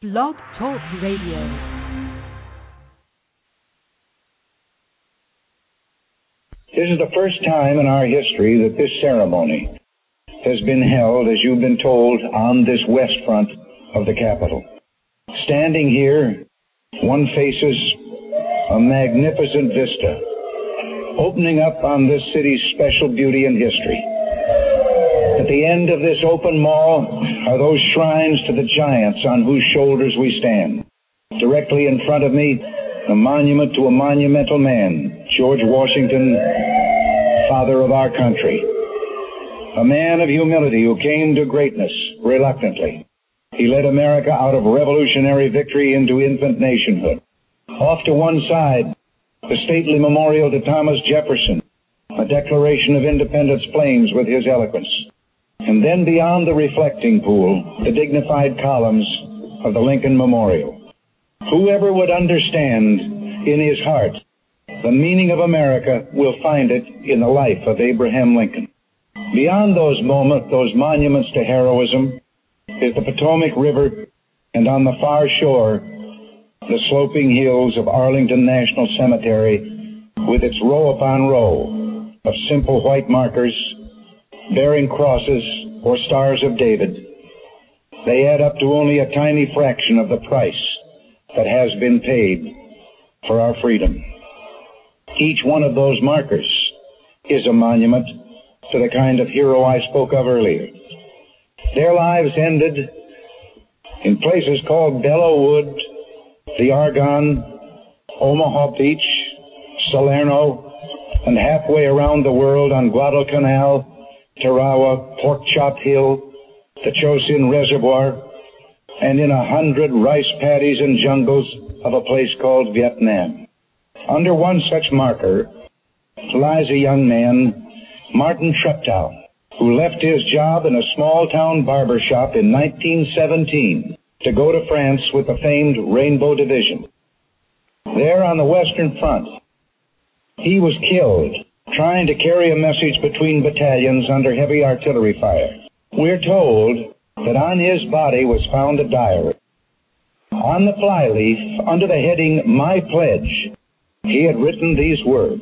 Blog Talk Radio. This is the first time in our history that this ceremony has been held, as you've been told, on this west front of the Capitol. Standing here, one faces a magnificent vista, opening up on this city's special beauty and history. At the end of this open mall are those shrines to the giants on whose shoulders we stand. Directly in front of me, a monument to a monumental man, George Washington, father of our country. A man of humility who came to greatness reluctantly. He led America out of revolutionary victory into infant nationhood. Off to one side, the stately memorial to Thomas Jefferson, a Declaration of Independence flames with his eloquence. And then beyond the reflecting pool, the dignified columns of the Lincoln Memorial. Whoever would understand in his heart the meaning of America will find it in the life of Abraham Lincoln. Beyond those monuments to heroism, is the Potomac River, and on the far shore, the sloping hills of Arlington National Cemetery with its row upon row of simple white markers bearing crosses or stars of David. They add up to only a tiny fraction of the price that has been paid for our freedom. Each one of those markers is a monument to the kind of hero I spoke of earlier. Their lives ended in places called Belleau Wood, the Argonne, Omaha Beach, Salerno, and halfway around the world on Guadalcanal, Tarawa, Pork Chop Hill, the Chosin Reservoir, and in 100 rice paddies and jungles of a place called Vietnam. Under one such marker lies a young man, Martin Treptow, who left his job in a small-town barber shop in 1917 to go to France with the famed Rainbow Division. There on the Western Front, he was killed trying to carry a message between battalions under heavy artillery fire. We're told that on his body was found a diary. On the flyleaf, under the heading, My Pledge, he had written these words: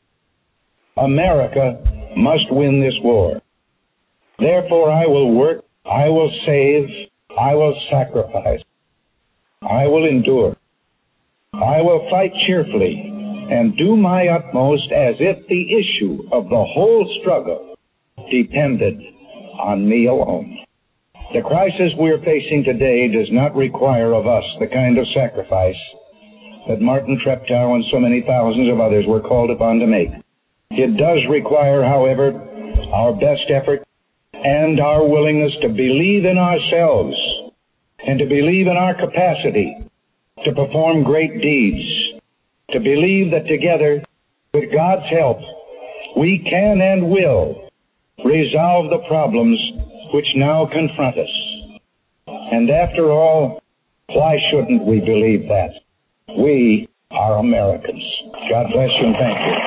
America must win this war. Therefore I will work, I will save, I will sacrifice, I will endure. I will fight cheerfully and do my utmost as if the issue of the whole struggle depended on me alone. The crisis we're facing today does not require of us the kind of sacrifice that Martin Treptow and so many thousands of others were called upon to make. It does require, however, our best effort and our willingness to believe in ourselves and to believe in our capacity to perform great deeds, to believe that together, with God's help, we can and will resolve the problems which now confront us. And after all, why shouldn't we believe that? We are Americans. God bless you and thank you.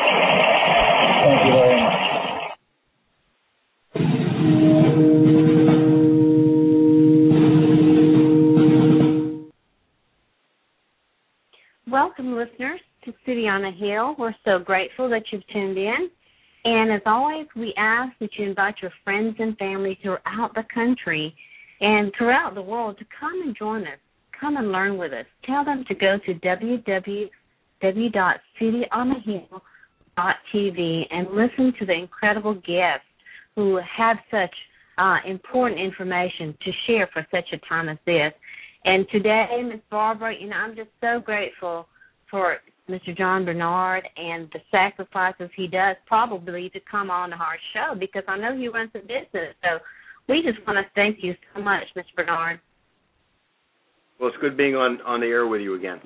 Thank you very much. Welcome, listeners, to City on a Hill. We're so grateful that you've tuned in. And as always, we ask that you invite your friends and family throughout the country and throughout the world to come and join us. Come and learn with us. Tell them to go to www.cityonahill.tv and listen to the incredible guests who have such important information to share for such a time as this. And today, Ms. Barbara, I'm just so grateful for Mr. John Bernard and the sacrifices he does probably to come on our show, because I know he runs a business. So we just want to thank you so much, Mr. Bernard. Well, it's good being on the air with you again.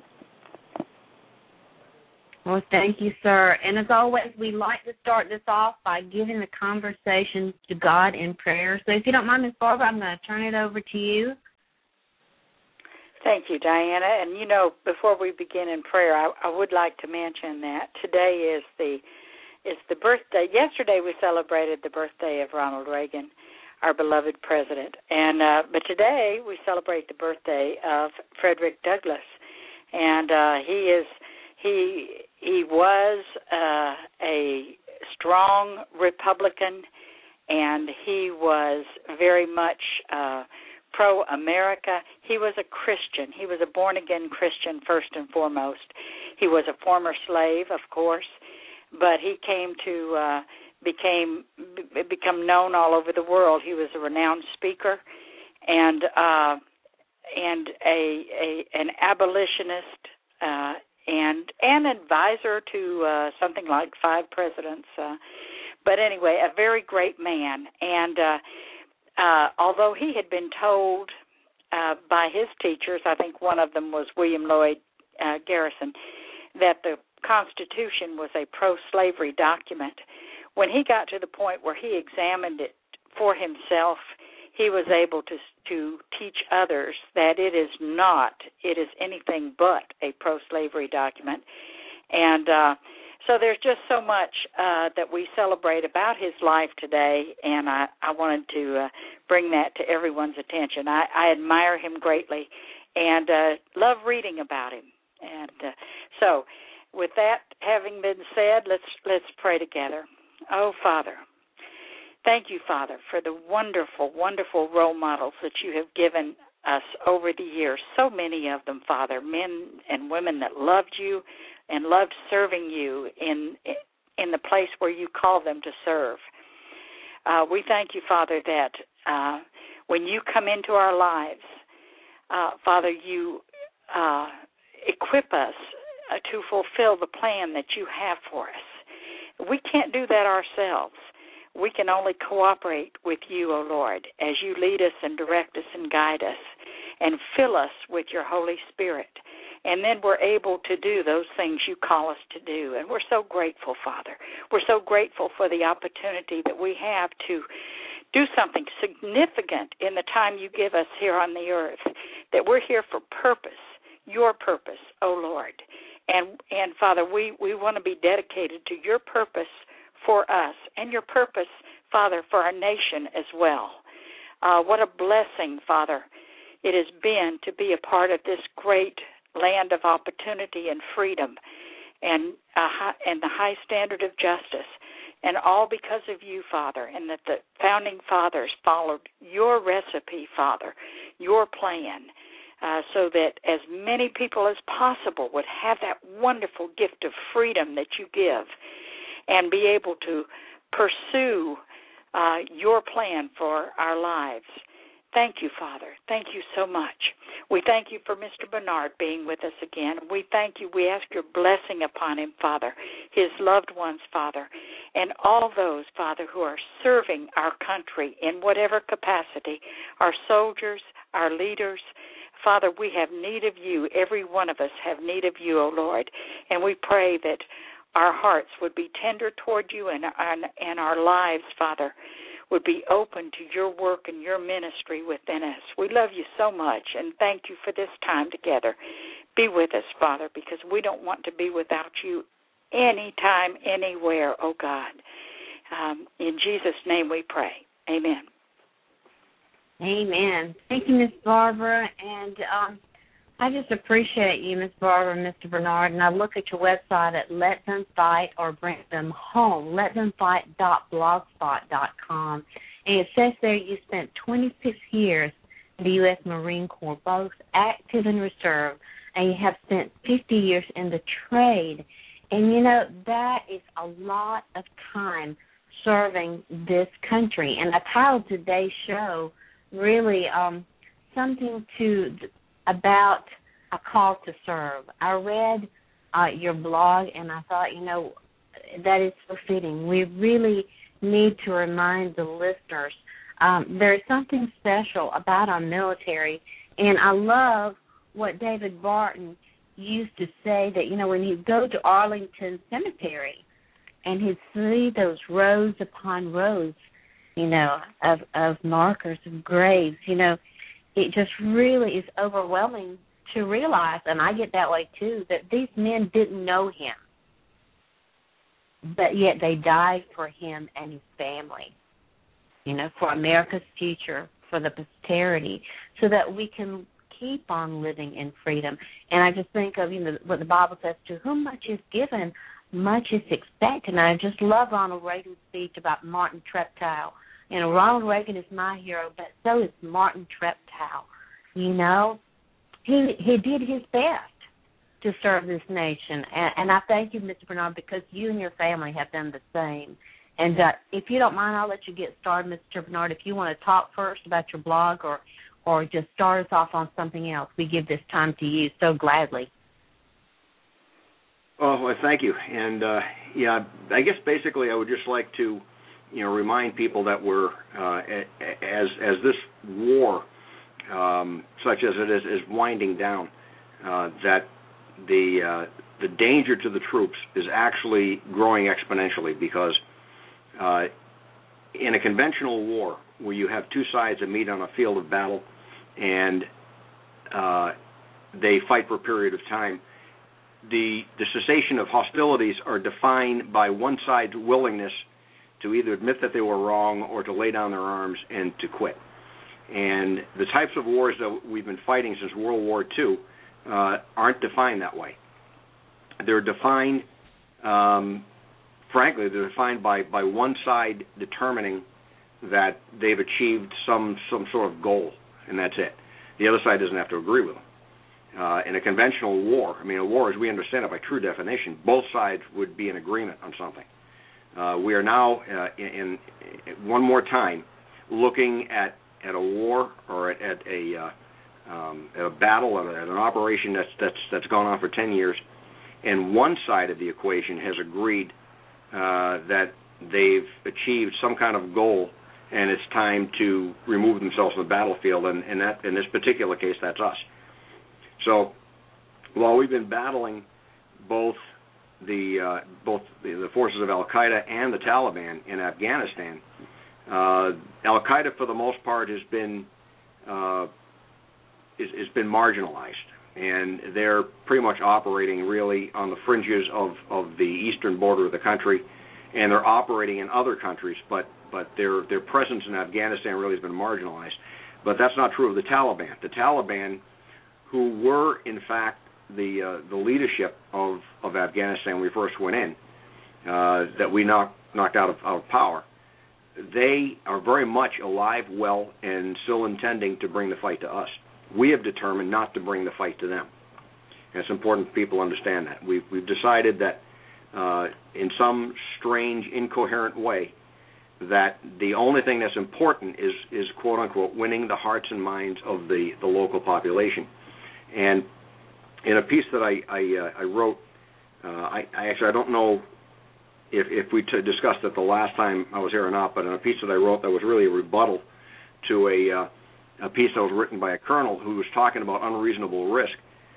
Well, thank you, sir. And as always, we like to start this off by giving the conversation to God in prayer. So if you don't mind, Ms. Barbara, I'm going to turn it over to you. Thank you, Diana. And, before we begin in prayer, I would like to mention that today is the birthday. Yesterday we celebrated the birthday of Ronald Reagan. our beloved president. And but today we celebrate the birthday of Frederick Douglass, and he was a strong Republican, and he was very much pro-America. He was a Christian. He was a born-again Christian first and foremost. He was a former slave, of course, but he came to become known all over the world. He was a renowned speaker and an abolitionist and an advisor to something like 5 presidents. But anyway, a very great man. And although he had been told by his teachers, I think one of them was William Lloyd Garrison, that the Constitution was a pro-slavery document, when he got to the point where he examined it for himself, he was able to teach others that it is anything but a pro-slavery document. And so there's just so much that we celebrate about his life today, and I wanted to bring that to everyone's attention. I admire him greatly and love reading about him. And so with that having been said, let's pray together. Oh, Father, thank you, Father, for the wonderful, wonderful role models that you have given us over the years. So many of them, Father, men and women that loved you and loved serving you in the place where you call them to serve. We thank you, Father, that when you come into our lives, Father, you equip us to fulfill the plan that you have for us. We can't do that ourselves. We can only cooperate with you, O Lord, as you lead us and direct us and guide us and fill us with your Holy Spirit. And then we're able to do those things you call us to do. And we're so grateful, Father. We're so grateful for the opportunity that we have to do something significant in the time you give us here on the earth, that we're here for purpose, your purpose, O Lord. And Father, we want to be dedicated to your purpose for us and your purpose, Father, for our nation as well. What a blessing, Father, it has been to be a part of this great land of opportunity and freedom and the high standard of justice, and all because of you, Father, and that the founding fathers followed your recipe, Father, your plan, so that as many people as possible would have that wonderful gift of freedom that you give and be able to pursue your plan for our lives. Thank you, Father. Thank you so much. We thank you for Mr. Bernard being with us again. We thank you. We ask your blessing upon him, Father, his loved ones, Father, and all those, Father, who are serving our country in whatever capacity, our soldiers, our leaders. Father, we have need of you. Every one of us have need of you, O Lord, and we pray that our hearts would be tender toward you and our lives, Father, would be open to your work and your ministry within us. We love you so much, and thank you for this time together. Be with us, Father, because we don't want to be without you anytime, anywhere, oh God. In Jesus' name we pray. Amen. Amen. Thank you, Miss Barbara, and I just appreciate you, Miss Barbara and Mr. Bernard, and I look at your website at Let Them Fight or Bring Them Home, letthemfight.blogspot.com, and it says there you spent 26 years in the U.S. Marine Corps, both active and reserve, and you have spent 50 years in the trade, and you know, that is a lot of time serving this country, and the title of today's show really something about a call to serve. I read your blog, and I thought, you know, that is so fitting. We really need to remind the listeners there is something special about our military, and I love what David Barton used to say, that, you know, when you go to Arlington Cemetery and he'd see those rows upon rows, you know, of markers, of graves, you know, it just really is overwhelming to realize, and I get that way too, that these men didn't know him, but yet they died for him and his family. for America's future, for the posterity, so that we can keep on living in freedom. And I just think of, what the Bible says, to whom much is given, much is expected. And I just love Ronald Reagan's speech about Martin Treptow. Ronald Reagan is my hero, but so is Martin Treptow. He did his best to serve this nation. And I thank you, Mr. Bernard, because you and your family have done the same. And if you don't mind, I'll let you get started, Mr. Bernard. If you want to talk first about your blog or just start us off on something else, we give this time to you so gladly. Oh, well, thank you. And, I guess basically I would just like to, remind people that we're, as this war, such as it is winding down, that the danger to the troops is actually growing exponentially, because in a conventional war where you have two sides that meet on a field of battle and they fight for a period of time, the cessation of hostilities are defined by one side's willingness to either admit that they were wrong or to lay down their arms and to quit. And the types of wars that we've been fighting since World War II aren't defined that way. They're defined, frankly, they're defined by one side determining that they've achieved some sort of goal, and that's it. The other side doesn't have to agree with them. In a conventional war, a war as we understand it by true definition, both sides would be in agreement on something. We are now, in one more time, looking at a war or at a battle, at an operation that's gone on for 10 years, and one side of the equation has agreed that they've achieved some kind of goal, and it's time to remove themselves from the battlefield, and that, in this particular case, that's us. So while we've been battling both the forces of Al-Qaeda and the Taliban in Afghanistan, Al-Qaeda, for the most part, has been marginalized, and they're pretty much operating really on the fringes of the eastern border of the country, and they're operating in other countries, but their presence in Afghanistan really has been marginalized. But that's not true of the Taliban. The Taliban, who were in fact the leadership of Afghanistan when we first went in, that we knocked out of power, they are very much alive, well, and still intending to bring the fight to us. We have determined not to bring the fight to them. And it's important people understand that. We've decided that in some strange, incoherent way, that the only thing that's important is quote unquote winning the hearts and minds of the local population. And in a piece that I wrote, I don't know if we discussed it the last time I was here or not, but in a piece that I wrote that was really a rebuttal to a piece that was written by a colonel who was talking about unreasonable risk.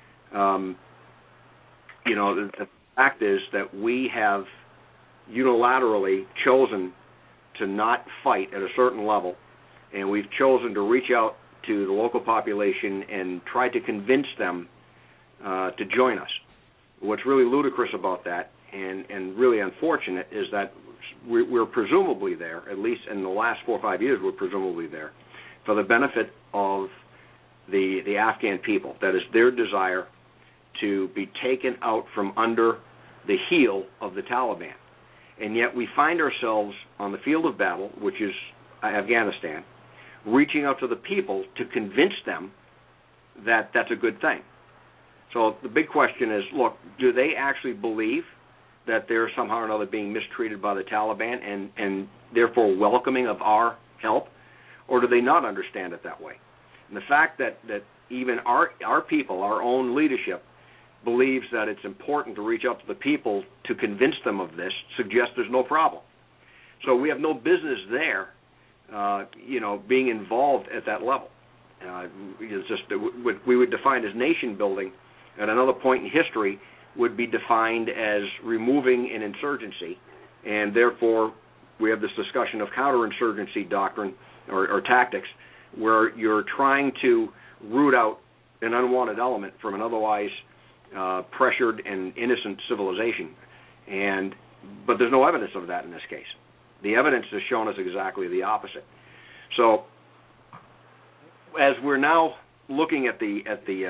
The fact is that we have unilaterally chosen to not fight at a certain level, and we've chosen to reach out to the local population and try to convince them to join us. What's really ludicrous about that and really unfortunate is that we're presumably there, at least in the last 4 or 5 years, we're presumably there for the benefit of the Afghan people. That is their desire to be taken out from under the heel of the Taliban. And yet we find ourselves on the field of battle, which is Afghanistan, reaching out to the people to convince them that that's a good thing. So the big question is, look, do they actually believe that they're somehow or another being mistreated by the Taliban and therefore welcoming of our help, or do they not understand it that way? And the fact that even our people, our own leadership, believes that it's important to reach out to the people to convince them of this suggests there's no problem. So we have no business there, being involved at that level. It's just what we would define as nation building at another point in history would be defined as removing an insurgency, and therefore we have this discussion of counterinsurgency doctrine or tactics, where you're trying to root out an unwanted element from an otherwise pressured and innocent civilization. But there's no evidence of that in this case. The evidence has shown us exactly the opposite. So, as we're now looking at the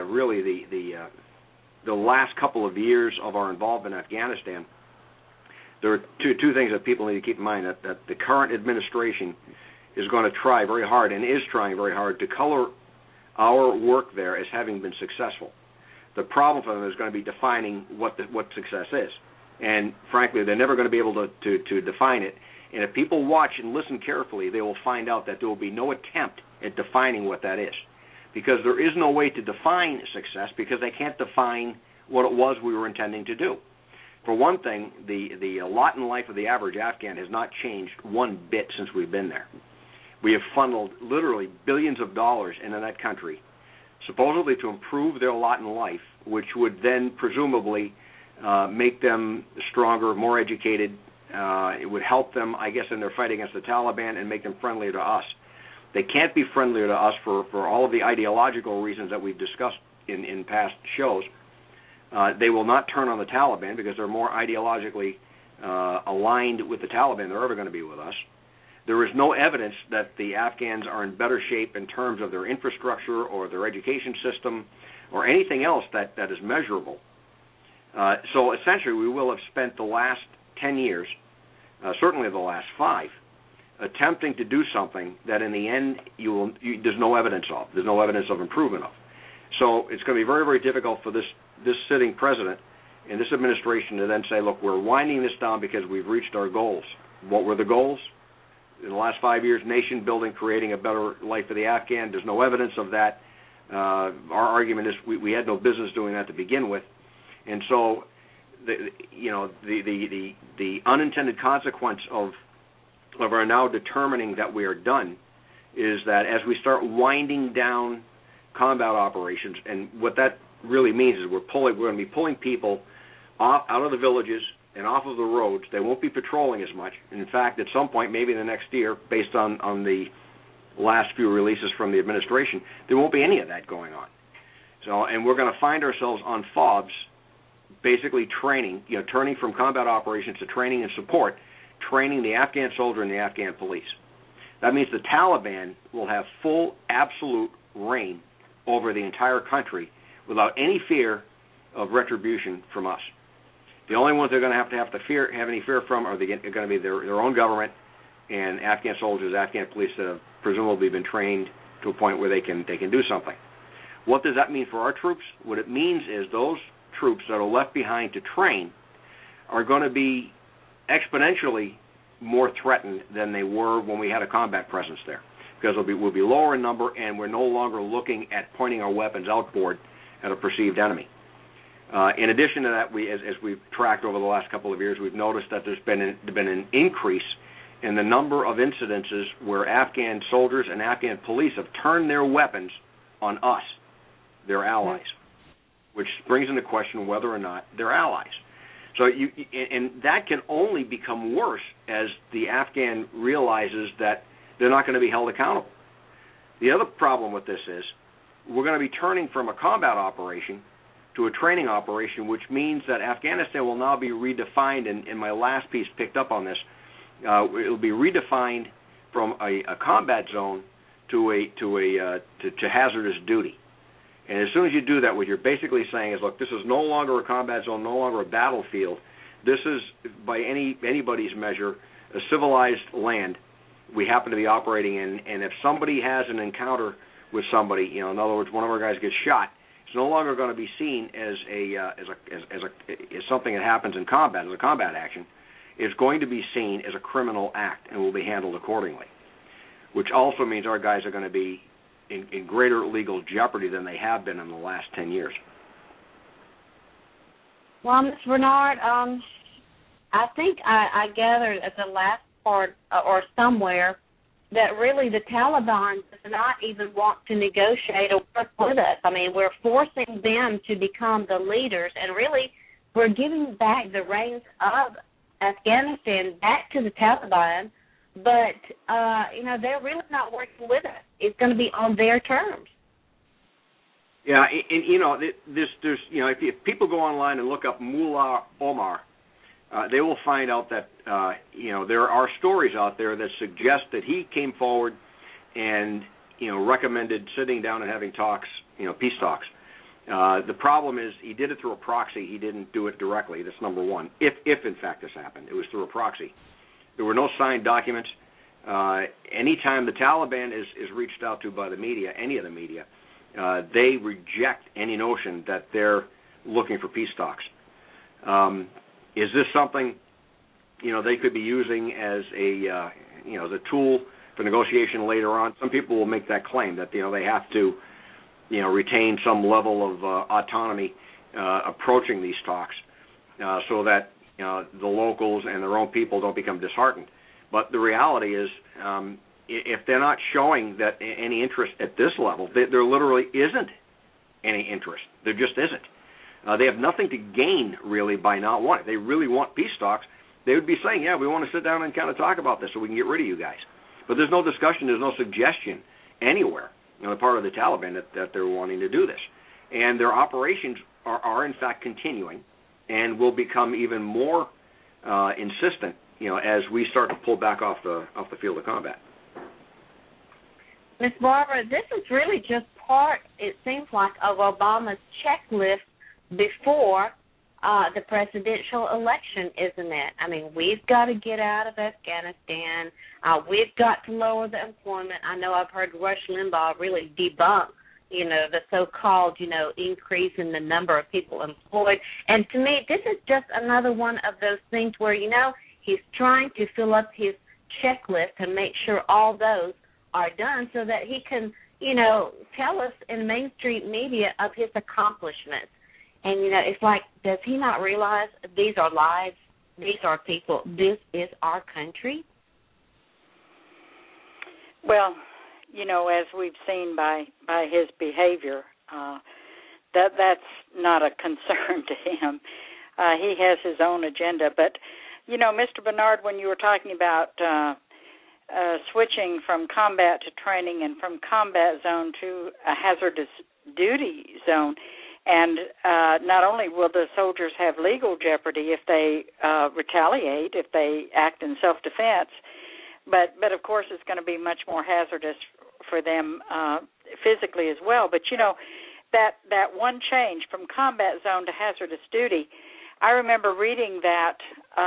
last couple of years of our involvement in Afghanistan, there are two things that people need to keep in mind. That the current administration is going to try very hard, and is trying very hard, to color our work there as having been successful. The problem for them is going to be defining what success is. And frankly, they're never going to be able to define it. And if people watch and listen carefully, they will find out that there will be no attempt at defining what that is. Because there is no way to define success, because they can't define what it was we were intending to do. For one thing, the lot in life of the average Afghan has not changed one bit since we've been there. We have funneled literally billions of dollars into that country, supposedly to improve their lot in life, which would then presumably make them stronger, more educated. It would help them, I guess, in their fight against the Taliban and make them friendlier to us. They can't be friendlier to us for all of the ideological reasons that we've discussed in past shows. They will not turn on the Taliban because they're more ideologically aligned with the Taliban than they're ever going to be with us. There is no evidence that the Afghans are in better shape in terms of their infrastructure or their education system or anything else that is measurable. So essentially we will have spent the last 10 years, certainly the last 5, attempting to do something that in the end there's no evidence of. There's no evidence of improvement of. So it's going to be very, very difficult for this sitting president and this administration to then say, look, we're winding this down because we've reached our goals. What were the goals? In the last 5 years, nation building, creating a better life for the Afghan. There's no evidence of that. Our argument is we had no business doing that to begin with. And so, the unintended consequence of our now determining that we are done is that as we start winding down combat operations, and what that really means is we're going to be pulling people out of the villages and off of the roads. They won't be patrolling as much. And in fact, at some point, maybe in the next year, based on the last few releases from the administration, there won't be any of that going on. So, and we're going to find ourselves on FOBs, basically training, turning from combat operations to training and support, training the Afghan soldier and the Afghan police. That means the Taliban will have full, absolute reign over the entire country without any fear of retribution from us. The only ones they're going to have any fear from are going to be their own government and Afghan soldiers, Afghan police that have presumably been trained to a point where they can do something. What does that mean for our troops? What it means is those troops that are left behind to train are going to be exponentially more threatened than they were when we had a combat presence there, because we'll be lower in number, and we're no longer looking at pointing our weapons outboard at a perceived enemy. In addition to that, as we've tracked over the last couple of years, we've noticed that there's been an increase in the number of incidences where Afghan soldiers and Afghan police have turned their weapons on us, their allies, which brings into question whether or not they're allies. So and that can only become worse as the Afghan realizes that they're not going to be held accountable. The other problem with this is we're going to be turning from a combat operation to a training operation, which means that Afghanistan will now be redefined, and my last piece picked up on this. It will be redefined from a combat zone to hazardous duty. And as soon as you do that, what you're basically saying is, look, this is no longer a combat zone, no longer a battlefield. This is, by anybody's measure, a civilized land we happen to be operating in. And if somebody has an encounter with somebody, in other words, one of our guys gets shot, it's no longer going to be seen as something that happens in combat, as a combat action. It's going to be seen as a criminal act and will be handled accordingly, which also means our guys are going to be in greater legal jeopardy than they have been in the last 10 years. Well, Ms. Bernard, I think I gathered at the last part or somewhere that really the Taliban does not even want to negotiate or work with us. I mean, we're forcing them to become the leaders, and really we're giving back the reins of Afghanistan back to the Taliban, but, they're really not working with us. It's going to be on their terms. Yeah, and, if people go online and look up Mullah Omar, they will find out that, there are stories out there that suggest that he came forward and recommended sitting down and having talks, peace talks. The problem is he did it through a proxy. He didn't do it directly. That's number one. If in fact this happened, it was through a proxy. There were no signed documents. Anytime the Taliban is reached out to by the media, any of the media, they reject any notion that they're looking for peace talks. Is this something they could be using as as a tool for negotiation later on? Some people will make that claim that they have to retain some level of autonomy approaching these talks, so that the locals and their own people don't become disheartened. But the reality is, if they're not showing that any interest at this level, there literally isn't any interest. There just isn't. They have nothing to gain, really, by not wanting. If they really want peace talks, they would be saying, yeah, we want to sit down and kind of talk about this so we can get rid of you guys. But there's no discussion, there's no suggestion anywhere on the part of the Taliban that they're wanting to do this. And their operations are in fact continuing and will become even more insistent, as we start to pull back off the field of combat. Ms. Barbara, this is really just part, it seems like, of Obama's checklist before the presidential election, isn't it? I mean, we've got to get out of Afghanistan. We've got to lower the employment. I know I've heard Rush Limbaugh really debunk, the so-called, increase in the number of people employed. And to me, this is just another one of those things where, he's trying to fill up his checklist and make sure all those are done so that he can, tell us in mainstream media of his accomplishments. And, it's like, does he not realize these are lives, these are people, this is our country? Well, as we've seen by his behavior, that's not a concern to him. He has his own agenda. But, Mr. Bernard, when you were talking about switching from combat to training and from combat zone to a hazardous duty zone, and not only will the soldiers have legal jeopardy if they retaliate, if they act in self-defense, but of course it's going to be much more hazardous for them physically as well. But, that one change from combat zone to hazardous duty, I remember reading that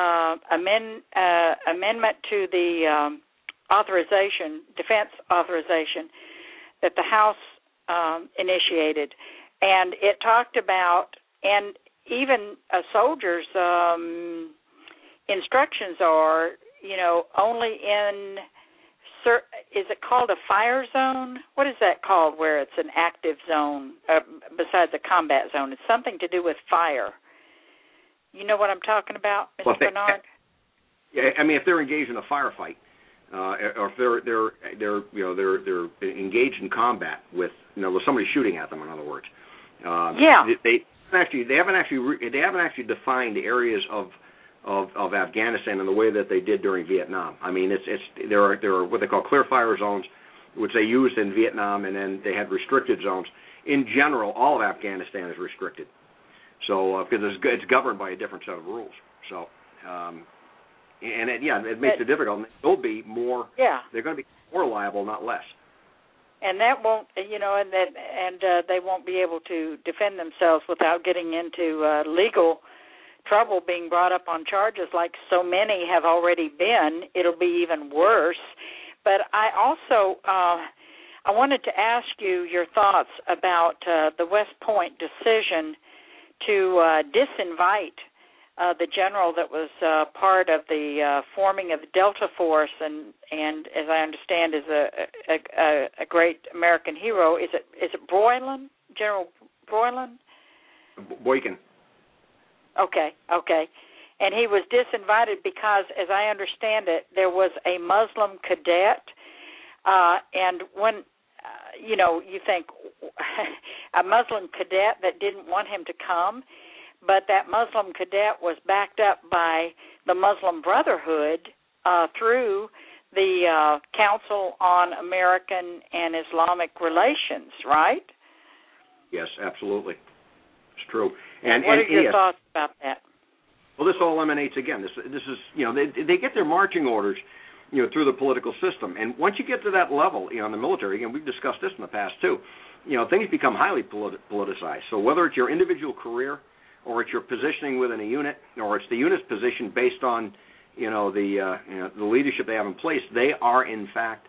amendment to the defense authorization that the House initiated. And it talked about, and even a soldier's instructions are, only in, is it called a fire zone? What is that called where it's an active zone besides a combat zone? It's something to do with fire. You know what I'm talking about, Mr. Bernard? Yeah, I mean, if they're engaged in a firefight, or if they're engaged in combat with, with somebody shooting at them, in other words. They haven't actually defined the areas of Afghanistan in the way that they did during Vietnam. I mean, there are what they call clear fire zones, which they used in Vietnam, and then they had restricted zones. In general, all of Afghanistan is restricted, so because it's governed by a different set of rules. So, it makes it difficult. They'll be more. Yeah. They're going to be more liable, not less. And that won't, they won't be able to defend themselves without getting into legal trouble, being brought up on charges like so many have already been. It'll be even worse. But I also, I wanted to ask you your thoughts about the West Point decision to disinvite the general that was part of the forming of the Delta Force, and as I understand, is a great American hero. Is it Boylan, General Boylan? Boykin. Okay. And he was disinvited because, as I understand it, there was a Muslim cadet, and when you think a Muslim cadet that didn't want him to come. But that Muslim cadet was backed up by the Muslim Brotherhood through the Council on American and Islamic Relations, right? Yes, absolutely. It's true. And what are your thoughts about that? Well, this all emanates again. This is they get their marching orders through the political system. And once you get to that level, in the military, again, we've discussed this in the past too, things become highly politicized. So whether it's your individual career or it's your positioning within a unit or it's the unit's position based on, the leadership they have in place, they are in fact,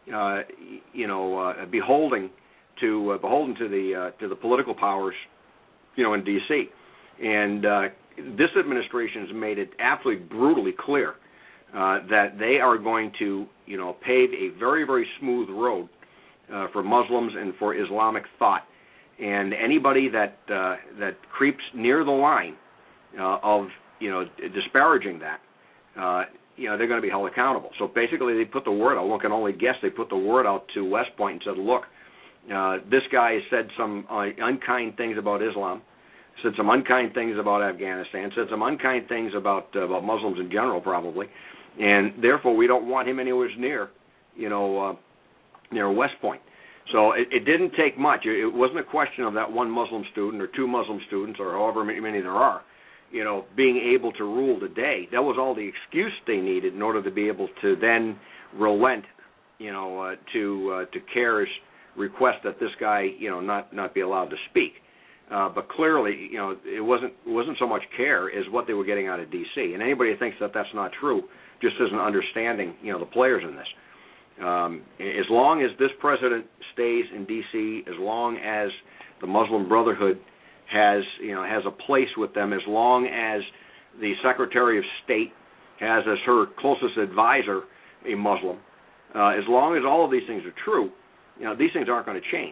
beholden to the political powers, in D.C. And this administration has made it absolutely brutally clear that they are going to, pave a very, very smooth road for Muslims and for Islamic thought. And anybody that creeps near the line of, disparaging that, they're going to be held accountable. So basically, they put the word out. One can only guess they put the word out to West Point and said, look, this guy has said some unkind things about Islam, said some unkind things about Afghanistan, said some unkind things about Muslims in general, probably, and therefore we don't want him anywhere near, near West Point. So it didn't take much. It wasn't a question of that one Muslim student or two Muslim students or however many there are, being able to rule the day. That was all the excuse they needed in order to be able to then relent, to CAIR's request that this guy, not be allowed to speak. But clearly, it wasn't so much CAIR as what they were getting out of D.C. And anybody who thinks that that's not true just isn't understanding, the players in this. As long as this president stays in D.C., as long as the Muslim Brotherhood has a place with them, as long as the Secretary of State has as her closest advisor a Muslim, as long as all of these things are true, these things aren't going to change.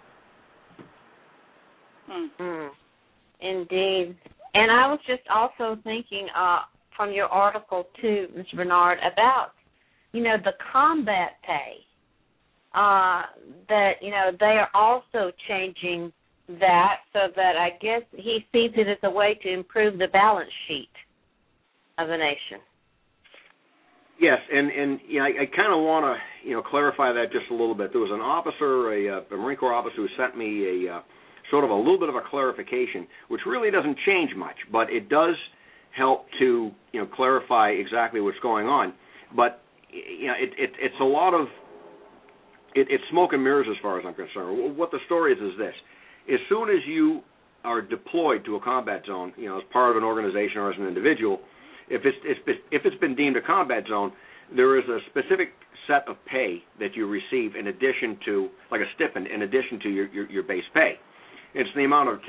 Mm-hmm. Indeed. And I was just also thinking from your article, too, Mr. Bernard, about, the combat pay, that, they are also changing that so that I guess he sees it as a way to improve the balance sheet of the nation. Yes, and I kind of want to, clarify that just a little bit. There was an officer, a Marine Corps officer who sent me a sort of a little bit of a clarification, which really doesn't change much, but it does help to clarify exactly what's going on. But it's a lot of it's smoke and mirrors as far as I'm concerned. What the story is this: as soon as you are deployed to a combat zone, as part of an organization or as an individual, if it's been deemed a combat zone, there is a specific set of pay that you receive in addition to, like a stipend, in addition to your base pay. It's in the amount of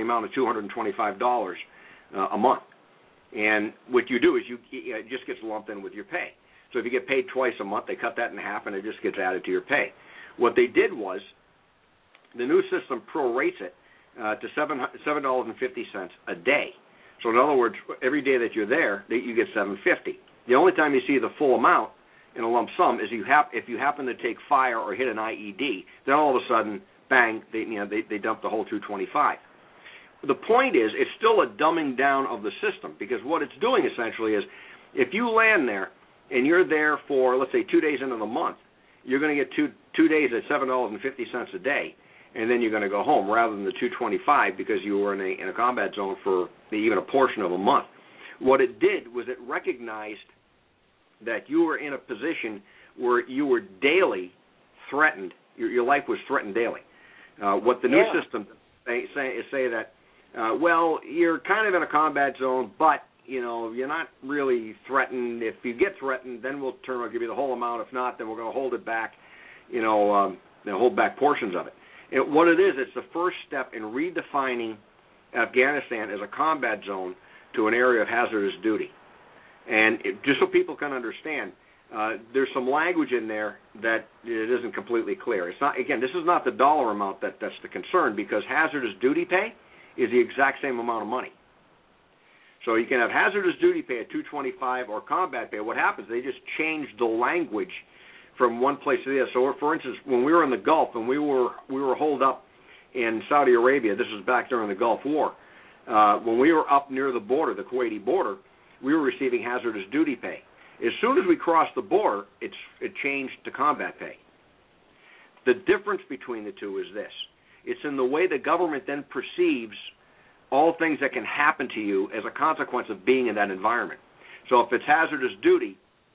$225 a month. And what you do is it just gets lumped in with your pay. So if you get paid twice a month, they cut that in half and it just gets added to your pay. What they did was the new system prorates it to $7.50 a day. So in other words, every day that you're there, you get $7.50. The only time you see the full amount in a lump sum is if you happen to take fire or hit an IED. Then all of a sudden, bang, they dump the whole $225. The point is, it's still a dumbing down of the system, because what it's doing essentially is, if you land there and you're there for, let's say, 2 days into the month, you're going to get two days at $7.50 a day, and then you're going to go home rather than the $225 because you were in a combat zone for even a portion of a month. What it did was it recognized that you were in a position where you were daily threatened. Your life was threatened daily. What the new system say that, well, you're kind of in a combat zone, but you're not really threatened. If you get threatened, then we'll give you the whole amount. If not, then we're going to hold it back. Hold back portions of it. And what it is, it's the first step in redefining Afghanistan as a combat zone to an area of hazardous duty. And just so people can understand, there's some language in there that it isn't completely clear. It's not. Again, this is not the dollar amount that's the concern, because hazardous duty pay is the exact same amount of money. So you can have hazardous duty pay at $225 or combat pay. What happens? They just change the language from one place to the other. So, for instance, when we were in the Gulf and we were holed up in Saudi Arabia, this was back during the Gulf War. When we were up near the border, the Kuwaiti border, we were receiving hazardous duty pay. As soon as we crossed the border, it changed to combat pay. The difference between the two is this. It's in the way the government then perceives all things that can happen to you as a consequence of being in that environment. So if it's hazardous duty,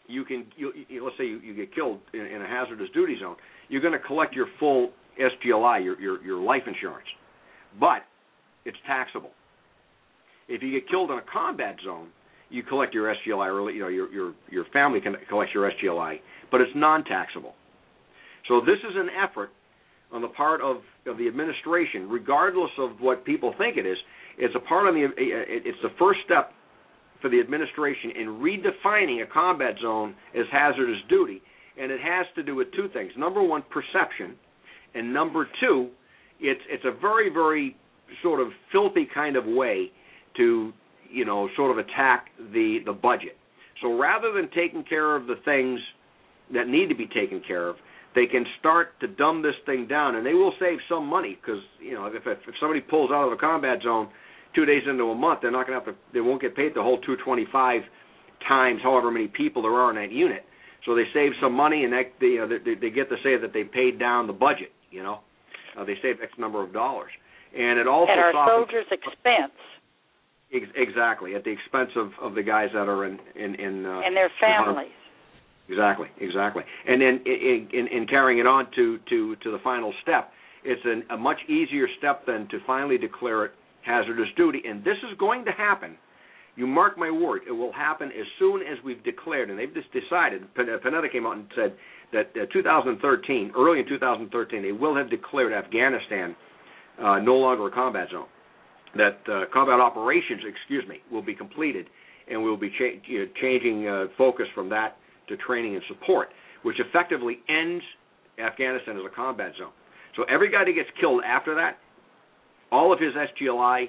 let's say you get killed in a hazardous duty zone, you're going to collect your full SGLI, your life insurance, but it's taxable. If you get killed in a combat zone, you collect your SGLI, or your family can collect your SGLI, but it's non-taxable. So this is an effort on the part of the administration, regardless of what people think it is. It's it's the first step for the administration in redefining a combat zone as hazardous duty, and it has to do with two things. Number one, perception, and number two, it's a very, very sort of filthy kind of way to sort of attack the budget. So rather than taking care of the things that need to be taken care of, they can start to dumb this thing down, and they will save some money because if somebody pulls out of a combat zone 2 days into a month, they're not going to have to. They won't get paid the whole $225 times however many people there are in that unit. So they save some money, and they get to say that they paid down the budget. They save X number of dollars, and it also at our soldiers' expense. Exactly, at the expense of the guys that are in and their families. Exactly. And then in carrying it on to the final step, it's a much easier step then to finally declare it hazardous duty. And this is going to happen. You mark my word, it will happen as soon as we've declared. And they've just decided, Panetta came out and said that early in 2013, they will have declared Afghanistan no longer a combat zone. That combat operations, will be completed, and we'll be changing focus from that to training and support, which effectively ends Afghanistan as a combat zone. So every guy that gets killed after that, all of his SGLI,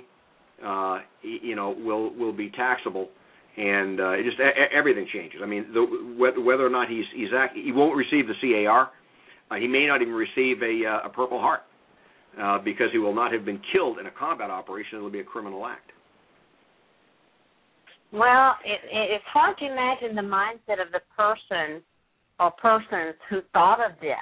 will be taxable, and everything changes. I mean, whether or not he won't receive the CAR, he may not even receive a Purple Heart. Because he will not have been killed in a combat operation. It will be a criminal act. Well, it's hard to imagine the mindset of the person or persons who thought of this.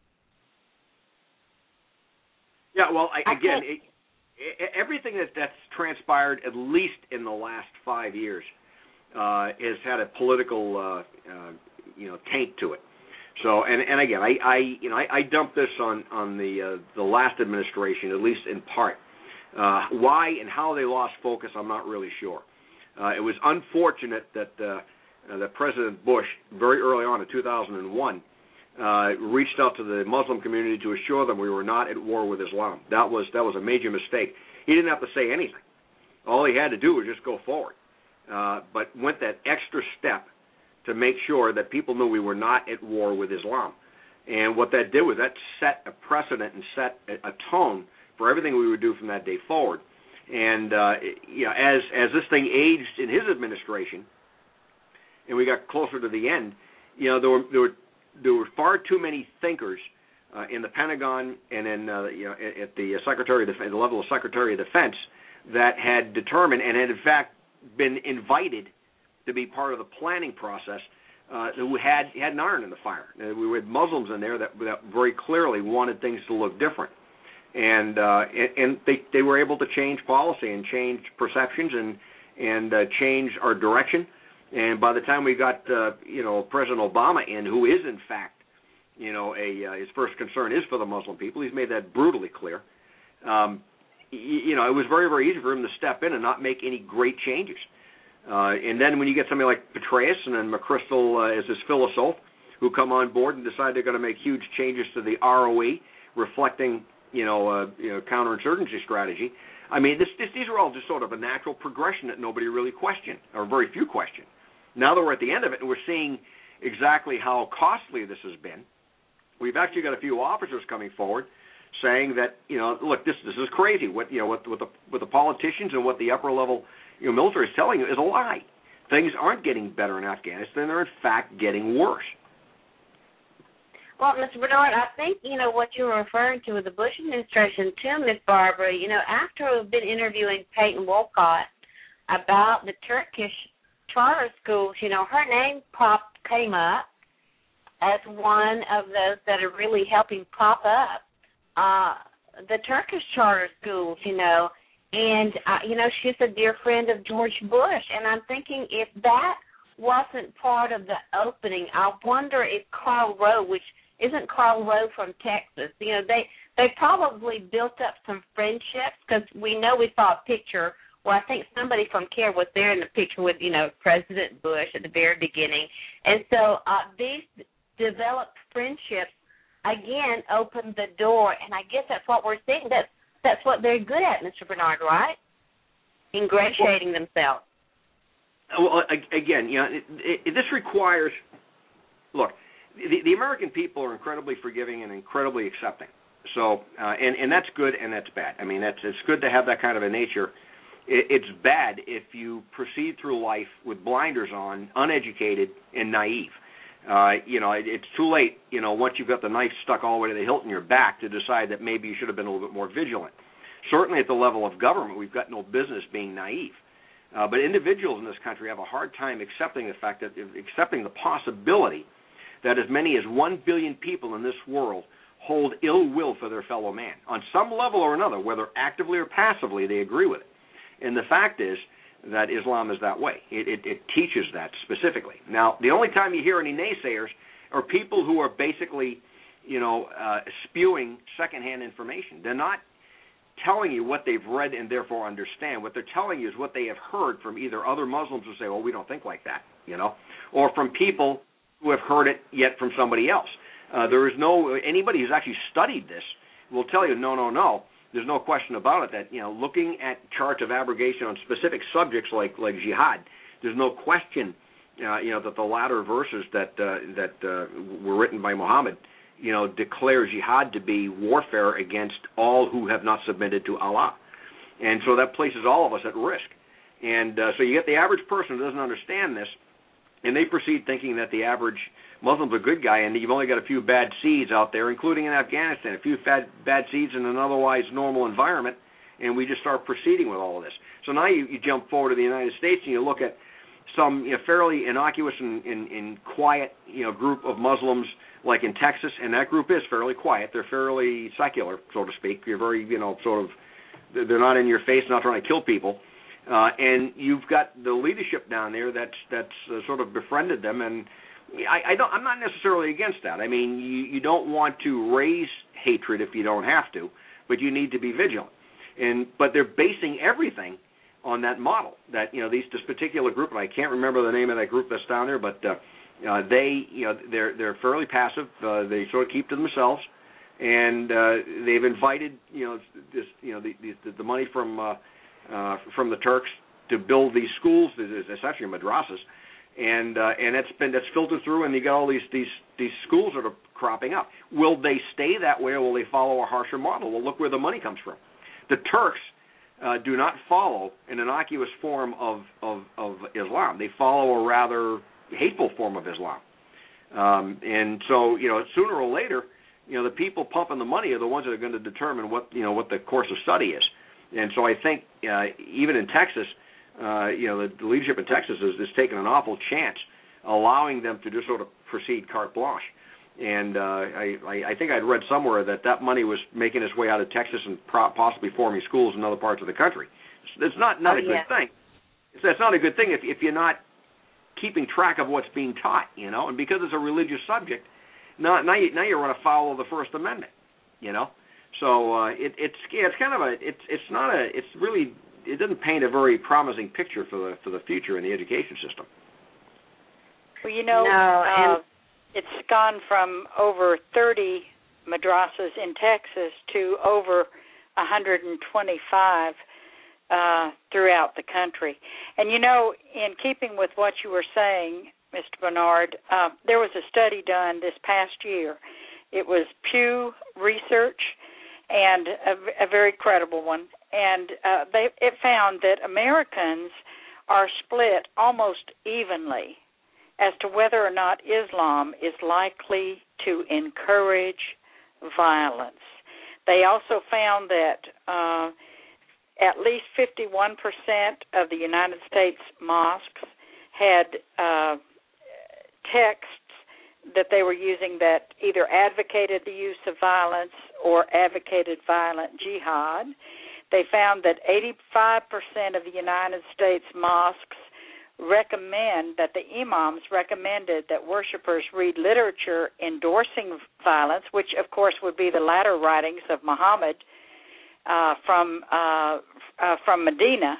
Yeah, well, everything that's transpired, at least in the last 5 years, has had a political, taint to it. So, and again, I dumped this on the last administration, at least in part. Why and how they lost focus, I'm not really sure. It was unfortunate that President Bush, very early on in 2001, reached out to the Muslim community to assure them we were not at war with Islam. That was a major mistake. He didn't have to say anything. All he had to do was just go forward, but went that extra step to make sure that people knew we were not at war with Islam. And what that did was that set a precedent and set a tone for everything we would do from that day forward. And as this thing aged in his administration, and we got closer to the end, there were far too many thinkers in the Pentagon and at the the level of Secretary of Defense that had determined and had in fact been invited to be part of the planning process, who had an iron in the fire. We had Muslims in there that very clearly wanted things to look different, and they were able to change policy and change perceptions and change our direction. And by the time we got President Obama in, who is in fact his first concern is for the Muslim people, he's made that brutally clear. It was very, very easy for him to step in and not make any great changes. And then when you get somebody like Petraeus and then McChrystal as his Philosophe, who come on board and decide they're going to make huge changes to the ROE, reflecting counterinsurgency strategy. I mean, these are all just sort of a natural progression that nobody really questioned, or very few questioned. Now that we're at the end of it and we're seeing exactly how costly this has been, we've actually got a few officers coming forward saying that look, this is crazy. What the politicians and what the upper level military is telling you is a lie. Things aren't getting better in Afghanistan; they're in fact getting worse. Well, Mr. Bernard, I think, what you were referring to with the Bush administration, too, Ms. Barbara, after we've been interviewing Peyton Wolcott about the Turkish charter schools, her name came up as one of those that are really helping prop up the Turkish charter schools, and, she's a dear friend of George Bush, and I'm thinking if that wasn't part of the opening, I wonder if Karl Rove, which isn't Karl Rove from Texas, they probably built up some friendships, because we know we saw a picture. Well, I think somebody from CARE was there in the picture with, President Bush at the very beginning. And so these developed friendships, again, opened the door, and I guess that's what we're seeing. That's what they're good at, Mr. Bernard, right? Ingratiating themselves. Well, again, this requires, look, the American people are incredibly forgiving and incredibly accepting. So, and that's good and that's bad. I mean, it's good to have that kind of a nature. It's bad if you proceed through life with blinders on, uneducated and naive. It's too late, once you've got the knife stuck all the way to the hilt in your back, to decide that maybe you should have been a little bit more vigilant. Certainly at the level of government, we've got no business being naive. But individuals in this country have a hard time accepting the possibility that as many as 1 billion people in this world hold ill will for their fellow man. On some level or another, whether actively or passively, they agree with it. And the fact is that Islam is that way. It teaches that specifically. Now, the only time you hear any naysayers are people who are basically, spewing secondhand information. They're not telling you what they've read and therefore understand. What they're telling you is what they have heard from either other Muslims who say, well, we don't think like that, or from people who have heard it yet from somebody else. There is anybody who's actually studied this will tell you, no. There's no question about it that, looking at charts of abrogation on specific subjects like jihad, there's no question, that the latter verses that were written by Muhammad, declare jihad to be warfare against all who have not submitted to Allah. And so that places all of us at risk. And so you get the average person who doesn't understand this, and they proceed thinking that the average Muslim's a good guy, and you've only got a few bad seeds out there, including in Afghanistan, a few bad seeds in an otherwise normal environment, and we just start proceeding with all of this. So now you jump forward to the United States, and you look at some fairly innocuous and quiet group of Muslims like in Texas, and that group is fairly quiet. They're fairly secular, so to speak. You're very, they're not in your face, not trying to kill people. And you've got the leadership down there that's sort of befriended them, and I'm not necessarily against that. I mean, you don't want to raise hatred if you don't have to, but you need to be vigilant. But they're basing everything on that model that this particular group, and I can't remember the name of that group that's down there, but they're fairly passive. They sort of keep to themselves, and they've invited the money from the Turks to build these schools, essentially madrasas. And that's filtered through, and you got all these schools that are cropping up. Will they stay that way, or will they follow a harsher model? Well, look where the money comes from. The Turks do not follow an innocuous form of Islam. They follow a rather hateful form of Islam. And so, sooner or later, the people pumping the money are the ones that are going to determine what the course of study is. And so I think even in Texas, the leadership in Texas is taking an awful chance, allowing them to just sort of proceed carte blanche. And I think I'd read somewhere that money was making its way out of Texas and possibly forming schools in other parts of the country. It's not a good thing. It's not a good thing if you're not keeping track of what's being taught, And because it's a religious subject, now you run afoul of the First Amendment, So it doesn't paint a very promising picture for the future in the education system. Well, it's gone from over 30 madrasas in Texas to over 125 throughout the country. And, in keeping with what you were saying, Mr. Bernard, there was a study done this past year. It was Pew Research, and a very credible one. And it found that Americans are split almost evenly as to whether or not Islam is likely to encourage violence. They also found that at least 51% of the United States mosques had texts that they were using that either advocated the use of violence or advocated violent jihad. They found that 85% of the United States mosques recommend that the imams recommended that worshipers read literature endorsing violence, which of course would be the latter writings of Muhammad from Medina,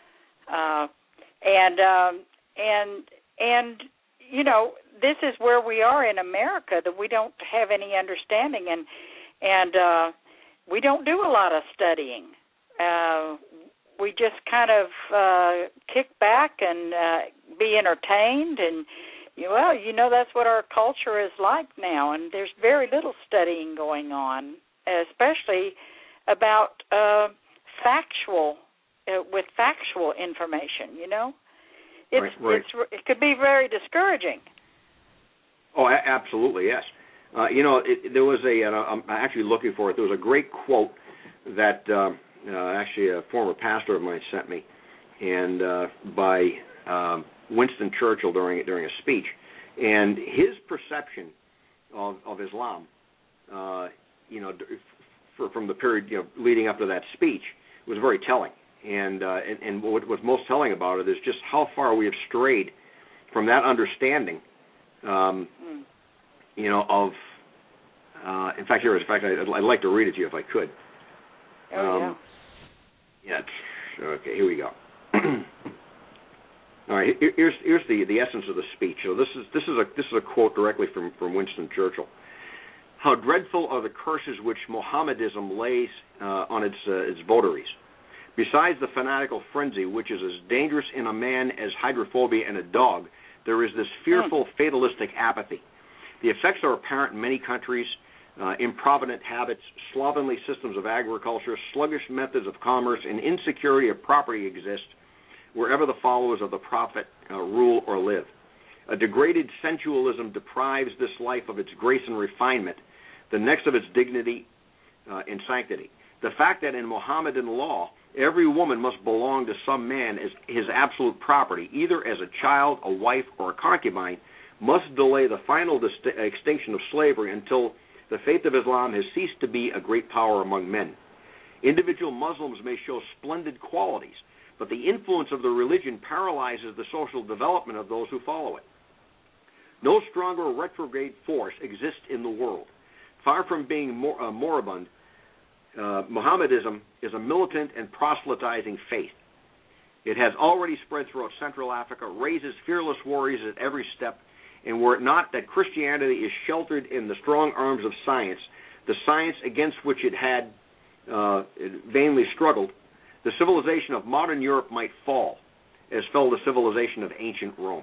and you know, this is where we are in America, that we don't have any understanding, and we don't do a lot of studying. We just kind of kick back and be entertained, and well, you know, that's what our culture is like now, and there's very little studying going on, especially about factual information. You know, right. It could be very discouraging. Oh, absolutely, yes. You know, there was I'm actually looking for it. There was a great quote that actually a former pastor of mine sent me, and by Winston Churchill during a speech, and his perception of Islam, you know, from the period, you know, leading up to that speech was very telling. And what was most telling about it is just how far we have strayed from that understanding. You know, of in fact, I'd like to read it to you if I could. Yeah. Okay. Here we go. All right. Here's the essence of the speech. So this is a quote directly from Winston Churchill. How dreadful are the curses which Mohammedism lays on its votaries. Besides the fanatical frenzy, which is as dangerous in a man as hydrophobia in a dog, there is this fearful fatalistic apathy. The effects are apparent in many countries. Improvident habits, slovenly systems of agriculture, sluggish methods of commerce, and insecurity of property exist wherever the followers of the prophet rule or live. A degraded sensualism deprives this life of its grace and refinement, the next of its dignity and sanctity. The fact that in Mohammedan law, every woman must belong to some man as his absolute property, either as a child, a wife, or a concubine, must delay the final extinction of slavery until the faith of Islam has ceased to be a great power among men. Individual Muslims may show splendid qualities, but the influence of the religion paralyzes the social development of those who follow it. No stronger retrograde force exists in the world. Far from being moribund, Mohammedism is a militant and proselytizing faith. It has already spread throughout Central Africa, raises fearless warriors at every step, and were it not that Christianity is sheltered in the strong arms of science, the science against which it had vainly struggled, the civilization of modern Europe might fall, as fell the civilization of ancient Rome.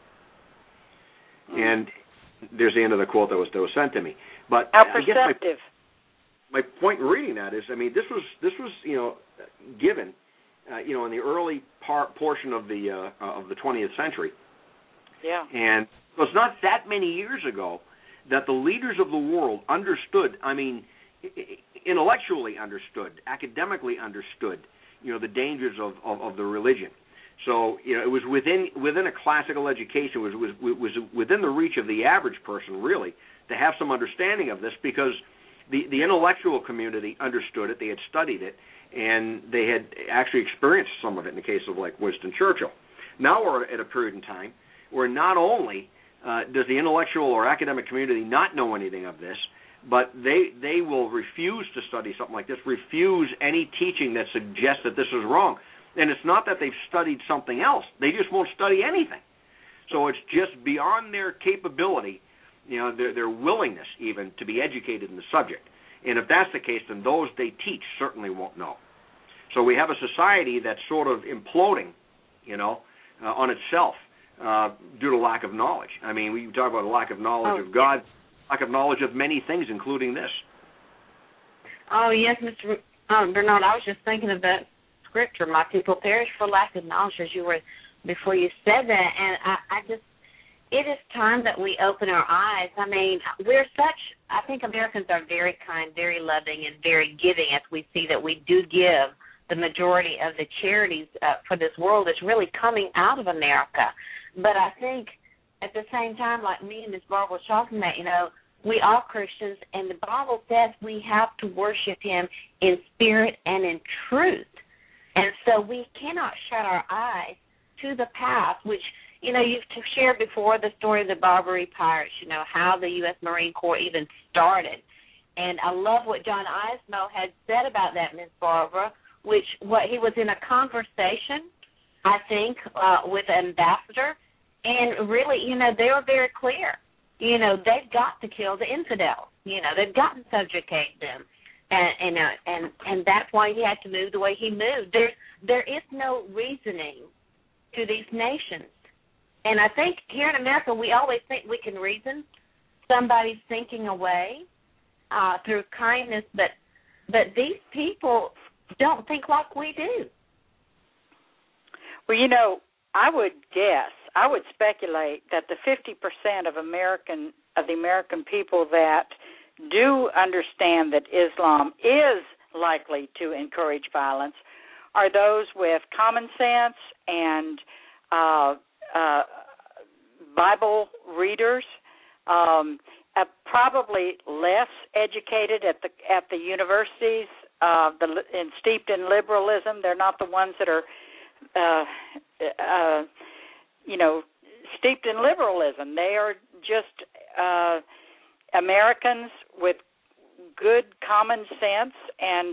And there's the end of the quote that was sent to me. But how perceptive. My point in reading that is, I mean, this was you know, given you know, in the early portion of the 20th century. Yeah. And so it's not that many years ago that the leaders of the world understood, I mean, intellectually understood, academically understood, you know, the dangers of the religion. So, you know, it was within a classical education, was within the reach of the average person, really, to have some understanding of this, because the intellectual community understood it, they had studied it, and they had actually experienced some of it in the case of, like, Winston Churchill. Now we're at a period in time where not only does the intellectual or academic community not know anything of this, but they will refuse to study something like this, refuse any teaching that suggests that this is wrong. And it's not that they've studied something else. They just won't study anything. So it's just beyond their capability, you know, their willingness even to be educated in the subject. And if that's the case, then those they teach certainly won't know. So we have a society that's sort of imploding, you know, on itself due to lack of knowledge. I mean, we talk about a lack of knowledge of God, lack of knowledge of many things, including this. Oh, yes, Mr. Bernard, I was just thinking of that scripture, my people perish for lack of knowledge, as you were before you said that, and I just, it is time that we open our eyes. I mean, I think Americans are very kind, very loving, and very giving, as we see that we do give the majority of the charities for this world is really coming out of America. But I think at the same time, like me and Ms. Barbara was talking about, you know, we are Christians, and the Bible says we have to worship Him in spirit and in truth. And so we cannot shut our eyes to the past, which, you know, you've shared before the story of the Barbary Pirates, you know, how the U.S. Marine Corps even started. And I love what John Eismo had said about that, Ms. Barbara, what he was in a conversation, I think, with an ambassador, and really, you know, they were very clear. You know, they've got to kill the infidels. You know, they've got to subjugate them. And that's why he had to move the way he moved. There is no reasoning to these nations. And I think here in America, we always think we can reason somebody's thinking away through kindness, but these people don't think like we do. Well, you know, I would speculate that the 50% of the American people that do understand that Islam is likely to encourage violence are those with common sense and Bible readers, probably less educated at the universities, and steeped in liberalism. They're not the ones that are, steeped in liberalism. They are just Americans with good common sense, and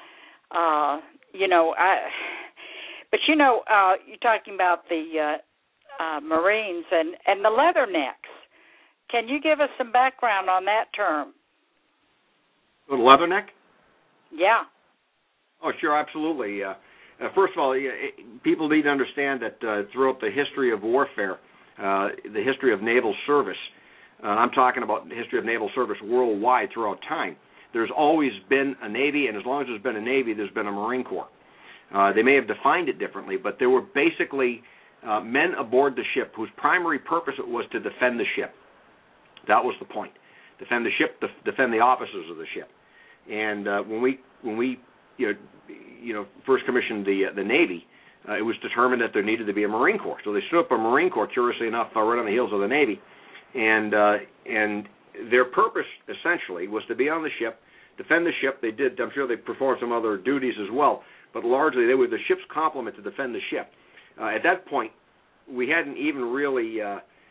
you're talking about the Marines and the leathernecks. Can you give us some background on that term? The leatherneck? Yeah. Oh, sure, absolutely. First of all, people need to understand that throughout the history of warfare, the history of naval service, I'm talking about the history of naval service worldwide throughout time, there's always been a Navy, and as long as there's been a Navy, there's been a Marine Corps. They may have defined it differently, but there were basically men aboard the ship whose primary purpose it was to defend the ship. That was the point. Defend the ship, defend the officers of the ship. And when we first commissioned the Navy, it was determined that there needed to be a Marine Corps. So they stood up a Marine Corps, curiously enough, right on the heels of the Navy, and their purpose essentially was to be on the ship, defend the ship. They did. I'm sure they performed some other duties as well, but largely they were the ship's complement to defend the ship. At that point, we hadn't even really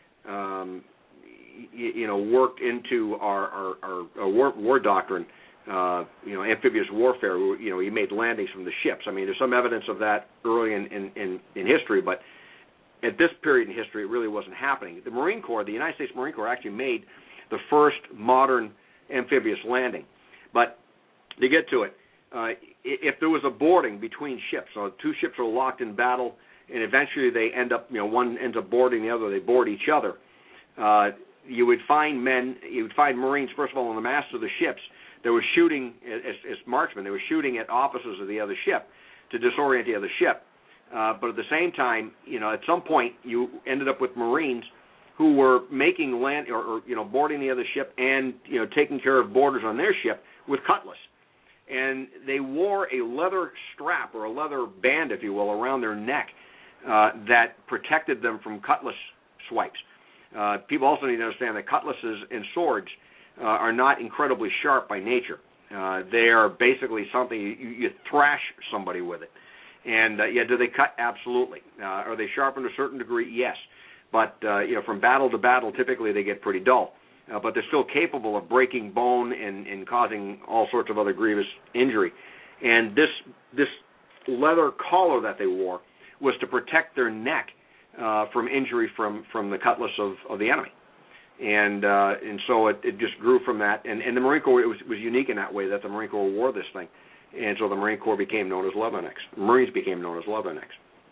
worked into our war doctrine. Amphibious warfare. You made landings from the ships. I mean, there's some evidence of that early in history, but at this period in history, it really wasn't happening. The Marine Corps, the United States Marine Corps, actually made the first modern amphibious landing. But to get to it, if there was a boarding between ships, so two ships are locked in battle, and eventually they end up, one ends up boarding the other, they board each other. You would find Marines, first of all, on the masts of the ships. They were shooting as marksmen. They were shooting at officers of the other ship to disorient the other ship. But at the same time, at some point, you ended up with Marines who were making land or boarding the other ship and taking care of boarders on their ship with cutlass. And they wore a leather strap or a leather band, if you will, around their neck that protected them from cutlass swipes. People also need to understand that cutlasses and swords are not incredibly sharp by nature. They are basically something you thrash somebody with it. And do they cut? Absolutely. Are they sharpened to a certain degree? Yes. But from battle to battle, typically they get pretty dull. But they're still capable of breaking bone and causing all sorts of other grievous injury. And this leather collar that they wore was to protect their neck from injury from the cutlass of the enemy. And so it just grew from that. And the Marine Corps was unique in that way, that the Marine Corps wore this thing. And so the Marine Corps became known as leathernecks. Marines became known as leathernecks.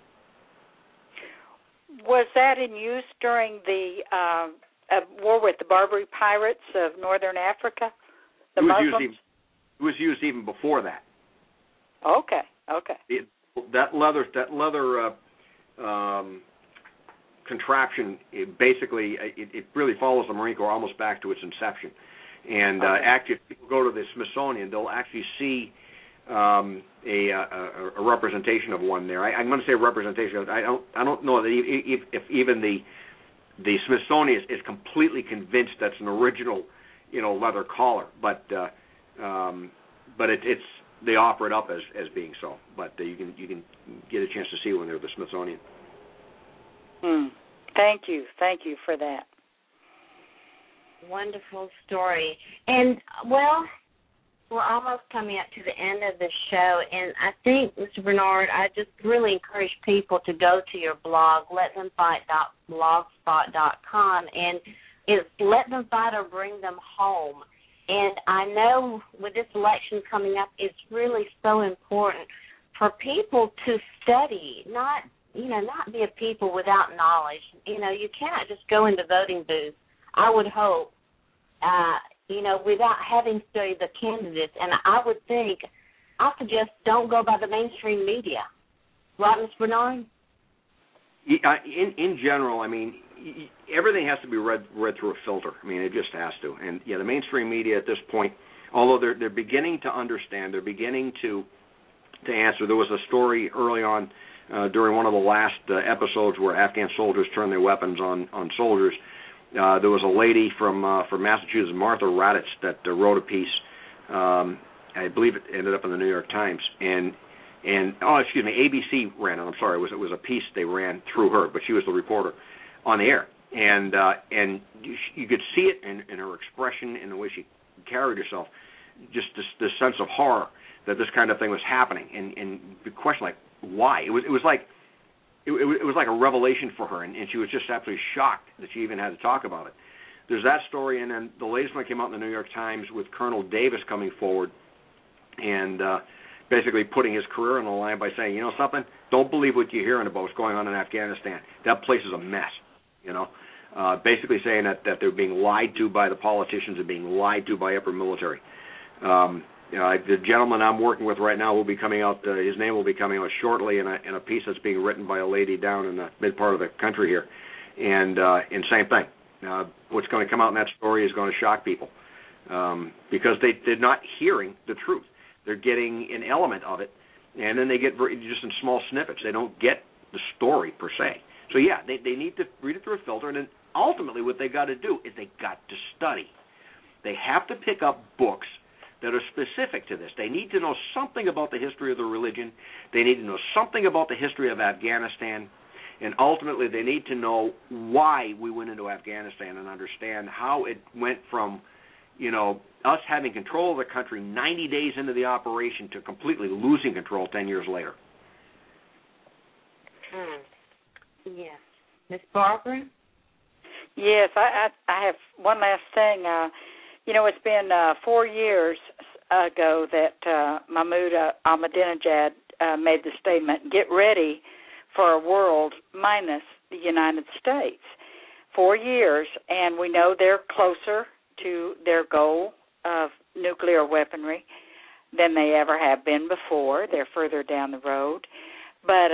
Was that in use during the war with the Barbary pirates of northern Africa, the Muslims? It was used even before that. Okay. That leather contraption, it really follows the Marine Corps almost back to its inception. And actually, if people go to the Smithsonian, they'll actually see a representation of one there. I'm going to say representation. I don't know that if even the Smithsonian is completely convinced that's an original, leather collar, but it's they offer it up as being so. But you can get a chance to see when they're at the Smithsonian. Thank you for that. Wonderful story. And, well, we're almost coming up to the end of the show, and I think, Mr. Bernard, I just really encourage people to go to your blog, letthemfight.blogspot.com, and it's Let Them Fight or Bring Them Home. And I know with this election coming up, it's really so important for people to study, not be a people without knowledge. You cannot just go into voting booths, I would hope, without having studied the candidates. And I would think, I suggest don't go by the mainstream media. Right, Ms. Bernard? In general, I mean, everything has to be read through a filter. I mean, it just has to. And, the mainstream media at this point, although they're beginning to understand, they're beginning to answer. There was a story early on during one of the last episodes where Afghan soldiers turned their weapons on soldiers. There was a lady from Massachusetts, Martha Raddatz, that wrote a piece. I believe it ended up in the New York Times, and ABC ran it. I'm sorry, it was a piece they ran through her, but she was the reporter on the air, and you could see it in her expression, in the way she carried herself, just this sense of horror that this kind of thing was happening, and the question, like, why? It was like a revelation for her, and she was just absolutely shocked that she even had to talk about it. There's that story, and then the latest one came out in the New York Times with Colonel Davis coming forward and basically putting his career on the line by saying, something, don't believe what you're hearing about what's going on in Afghanistan. That place is a mess, basically saying that they're being lied to by the politicians and being lied to by upper military. The gentleman I'm working with right now will be coming out, his name will be coming out shortly in a piece that's being written by a lady down in the mid part of the country here. And same thing. What's going to come out in that story is going to shock people because they're not hearing the truth. They're getting an element of it, and then they get just in small snippets. They don't get the story per se. So, they need to read it through a filter, and then ultimately what they got to do is they got to study. They have to pick up books that are specific to this. They need to know something about the history of the religion. They need to know something about the history of Afghanistan. And ultimately, they need to know why we went into Afghanistan and understand how it went from, us having control of the country 90 days into the operation to completely losing control 10 years later. Yes. Ms. Barbara? Yes, I have one last thing. It's been 4 years ago that Mahmoud Ahmadinejad made the statement, get ready for a world minus the United States. 4 years, and we know they're closer to their goal of nuclear weaponry than they ever have been before. They're further down the road. But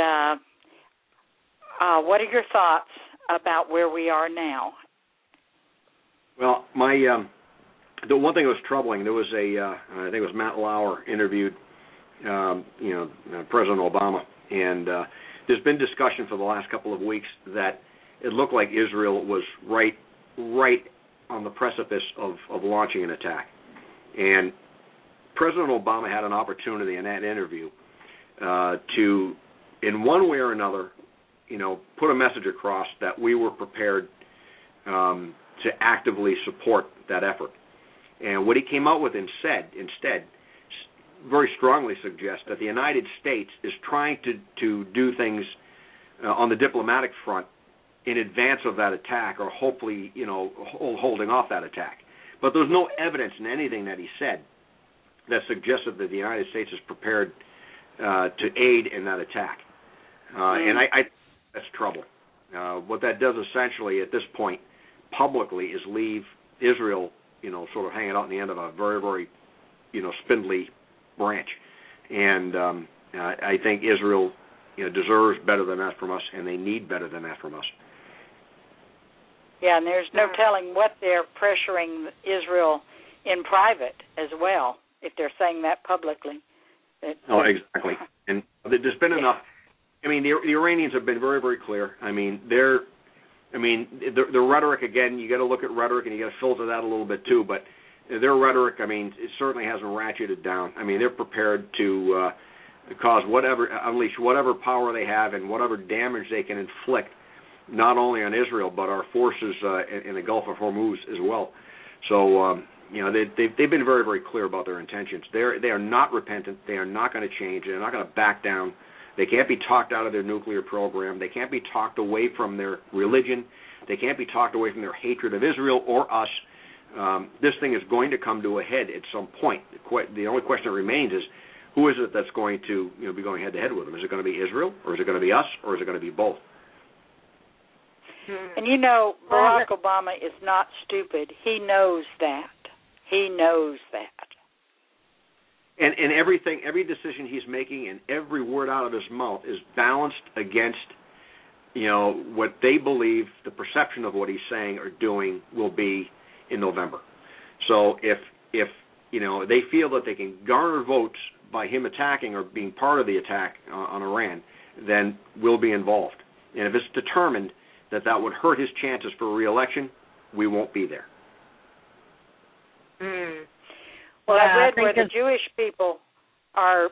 what are your thoughts about where we are now? Well, the one thing that was troubling, there was I think it was Matt Lauer interviewed, President Obama, and there's been discussion for the last couple of weeks that it looked like Israel was right on the precipice of launching an attack. And President Obama had an opportunity in that interview to, in one way or another, put a message across that we were prepared to actively support that effort. And what he came out with instead very strongly suggests that the United States is trying to do things on the diplomatic front in advance of that attack, or hopefully, holding off that attack. But there's no evidence in anything that he said that suggested that the United States is prepared to aid in that attack. And I that's trouble. What that does essentially at this point publicly is leave Israel, sort of hanging out in the end of a very, very, spindly branch. And I think Israel, deserves better than that from us, and they need better than that from us. Yeah, and there's no telling what they're pressuring Israel in private as well, if they're saying that publicly. Oh, exactly. And there's been enough. I mean, the Iranians have been very, very clear. I mean, the rhetoric, again, you got to look at rhetoric and you got to filter that a little bit too, but their rhetoric, I mean, it certainly hasn't ratcheted down. I mean, they're prepared to unleash whatever power they have and whatever damage they can inflict not only on Israel but our forces in the Gulf of Hormuz as well. So they've been very, very clear about their intentions. They are not repentant. They are not going to change. They're not going to back down. They can't be talked out of their nuclear program. They can't be talked away from their religion. They can't be talked away from their hatred of Israel or us. This thing is going to come to a head at some point. The only question that remains is, who is it that's going to be going head-to-head with them? Is it going to be Israel, or is it going to be us, or is it going to be both? And Barack Obama is not stupid. He knows that. He knows that. And every decision he's making and every word out of his mouth is balanced against, what they believe the perception of what he's saying or doing will be in November. So if they feel that they can garner votes by him attacking or being part of the attack on Iran, then we'll be involved. And if it's determined that would hurt his chances for re-election, we won't be there. Well, I've read where the Jewish people are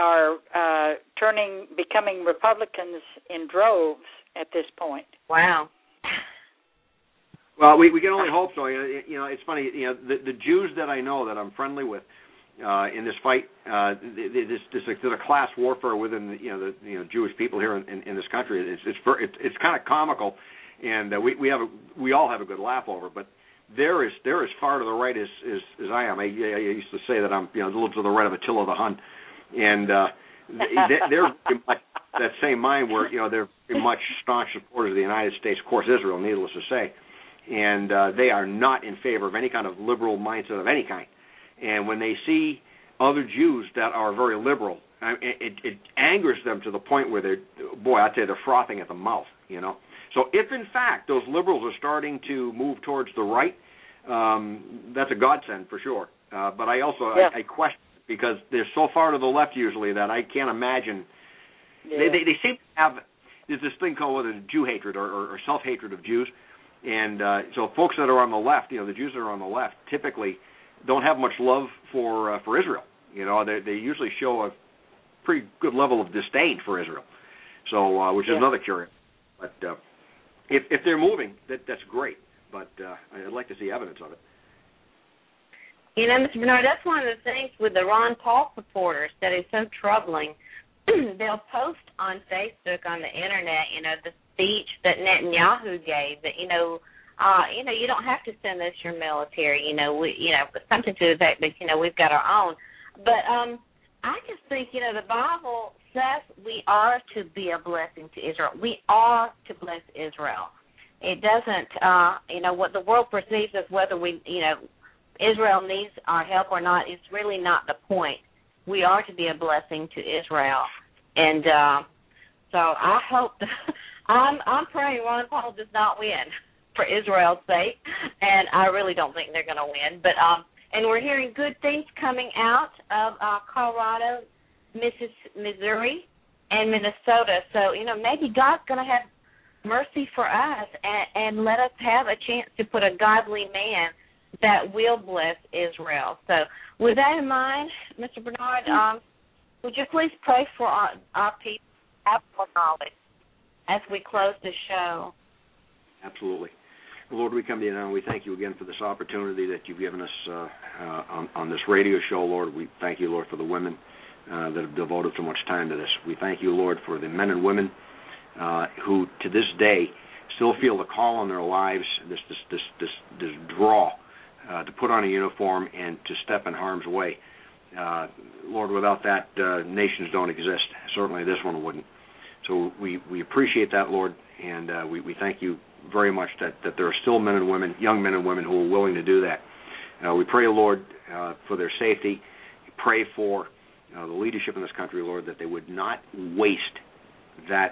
becoming Republicans in droves at this point. Wow. Well, we can only hope so. It's funny. The Jews that I know that I'm friendly with in this fight, there's a class warfare within the Jewish people here in this country. It's kind of comical, and we all have a good laugh over it. But they're as far to the right as I am. I used to say that I'm a little to the right of Attila the Hun, and they're that same mind where they're very much staunch supporters of the United States, of course Israel, needless to say, and they are not in favor of any kind of liberal mindset of any kind. And when they see other Jews that are very liberal, it angers them to the point where they're frothing at the mouth. So if in fact those liberals are starting to move towards the right, that's a godsend for sure. But I also I question it because they're so far to the left usually that I can't imagine. Yeah. They seem to have there's this thing called Jew hatred or self-hatred of Jews, and so folks that are on the left, the Jews that are on the left, typically don't have much love for Israel. They usually show a pretty good level of disdain for Israel. So which is another curious. But if they're moving, that's great. But I'd like to see evidence of it. Mr. Bernard, that's one of the things with the Ron Paul supporters that is so troubling. They'll post on Facebook, on the internet, the speech that Netanyahu gave. That you don't have to send us your military. Something to the effect that we've got our own. But I just think the Bible says we are to be a blessing to Israel. We are to bless Israel. It doesn't, what the world perceives as whether Israel needs our help or not is really not the point. We are to be a blessing to Israel. And so I hope I'm praying Ron Paul does not win for Israel's sake, and I really don't think they're going to win. But and we're hearing good things coming out of Colorado, Missouri, and Minnesota. So, maybe God's going to have mercy for us and let us have a chance to put a godly man that will bless Israel. So with that in mind, Mr. Bernard, would you please pray for our people have more knowledge as we close the show? Absolutely. Lord, we come to you now and we thank you again for this opportunity that you've given us on this radio show, Lord. We thank you, Lord, for the women that have devoted so much time to this. We thank you, Lord, for the men and women who to this day still feel the call on their lives, this draw to put on a uniform and to step in harm's way. Lord, without that, nations don't exist. Certainly this one wouldn't. So we appreciate that, Lord, and we thank you very much that there are still men and women, young men and women who are willing to do that. We pray, Lord, for their safety. We pray for the leadership in this country, Lord, that they would not waste that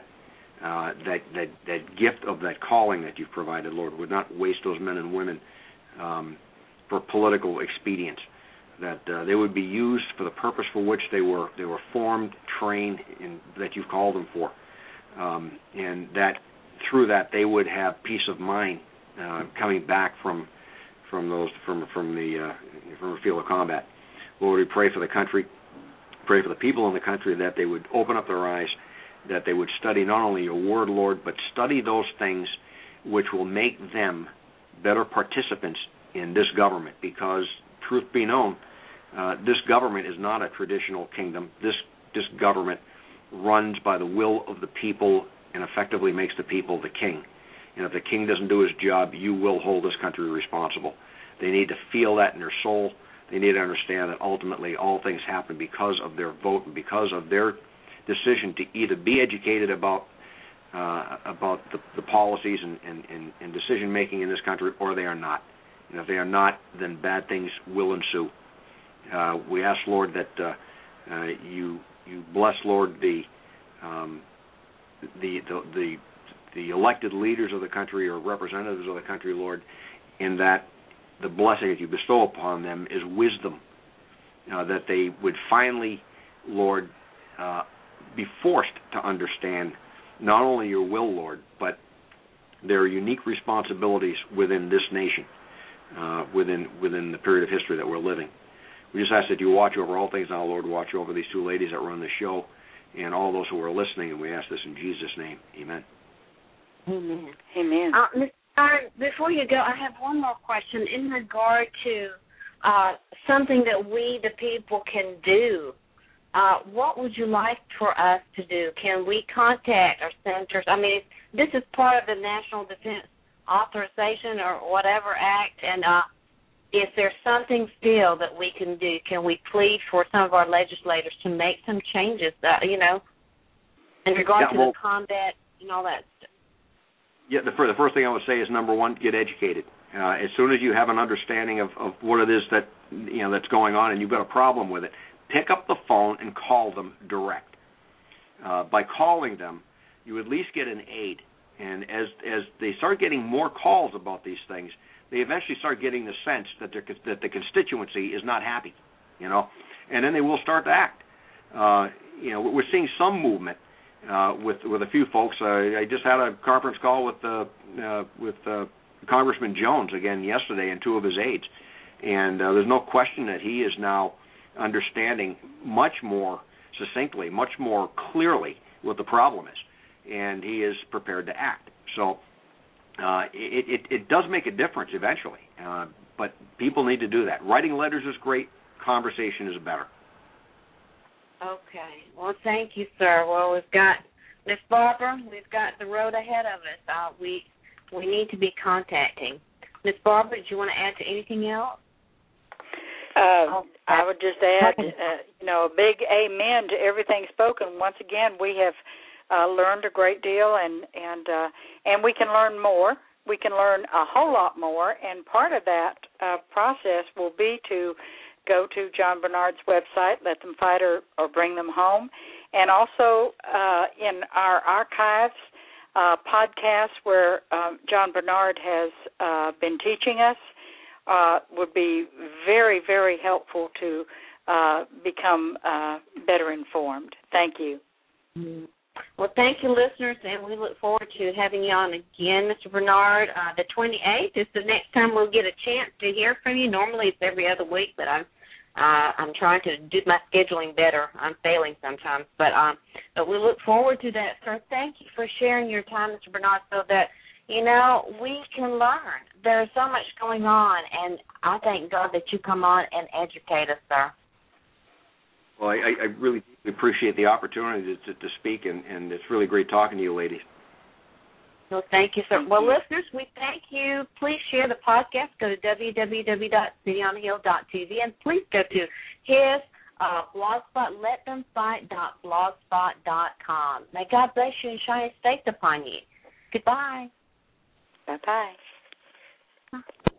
gift of that calling that you've provided, Lord, would not waste those men and women for political expedience, that they would be used for the purpose for which they were formed, trained, and that you've called them for, and that through that they would have peace of mind coming back from the field of combat. Lord, we pray for the country, pray for the people in the country that they would open up their eyes that they would study not only your word, Lord, but study those things which will make them better participants in this government, because, truth be known, this government is not a traditional kingdom. This government runs by the will of the people and effectively makes the people the king. And if the king doesn't do his job, you will hold this country responsible. They need to feel that in their soul. They need to understand that ultimately all things happen because of their vote and because of their decision to either be educated about the policies and decision making in this country, or they are not. And if they are not, then bad things will ensue. We ask, Lord, that you bless, Lord, the elected leaders of the country or representatives of the country, Lord, in that the blessing that you bestow upon them is wisdom, that they would finally, Lord, be forced to understand not only your will, Lord, but their unique responsibilities within this nation, within the period of history that we're living. We just ask that you watch over all things now, Lord. Watch over these two ladies that run the show and all those who are listening, and we ask this in Jesus' name. Amen. Amen. Amen. Ms. Byrne, before you go, I have one more question in regard to something that we, the people, can do. What would you like for us to do? Can we contact our senators? I mean, this is part of the National Defense Authorization or whatever act, and if there's something still that we can do, can we plead for some of our legislators to make some changes, in regard to the combat and all that stuff? Yeah, the first thing I would say is, number one, get educated. As soon as you have an understanding of what it is that that's going on and you've got a problem with it, pick up the phone and call them direct. By calling them, you at least get an aid. And as they start getting more calls about these things, they eventually start getting the sense that the constituency is not happy, and then they will start to act. We're seeing some movement with a few folks. I just had a conference call with Congressman Jones again yesterday and two of his aides, and there's no question that he is now understanding much more succinctly, much more clearly what the problem is, and he is prepared to act. So it does make a difference eventually, but people need to do that. Writing letters is great. Conversation is better. Okay. Well, thank you, sir. Well, we've got Miss Barbara. We've got the road ahead of us. We need to be contacting. Miss Barbara, do you want to add to anything else? I would just add, a big amen to everything spoken. Once again, we have learned a great deal, and we can learn more. We can learn a whole lot more, and part of that process will be to go to John Bernard's website, Let Them Fight or Bring Them Home, and also in our archives podcasts where John Bernard has been teaching us would be very, very helpful to become better informed. Thank you. Mm-hmm. Well, thank you, listeners, and we look forward to having you on again, Mr. Bernard. The 28th is the next time we'll get a chance to hear from you. Normally it's every other week, but I'm trying to do my scheduling better. I'm failing sometimes, but we look forward to that, sir. Thank you for sharing your time, Mr. Bernard, so that we can learn. There's so much going on, and I thank God that you come on and educate us, sir. Well, I really appreciate the opportunity to speak, and it's really great talking to you, ladies. Well, thank you, sir. Well, listeners, we thank you. Please share the podcast. Go to www.cityonthehill.tv, and please go to his blogspot, letthemfight.blogspot.com. May God bless you and shine his face upon you. Goodbye. Bye-bye.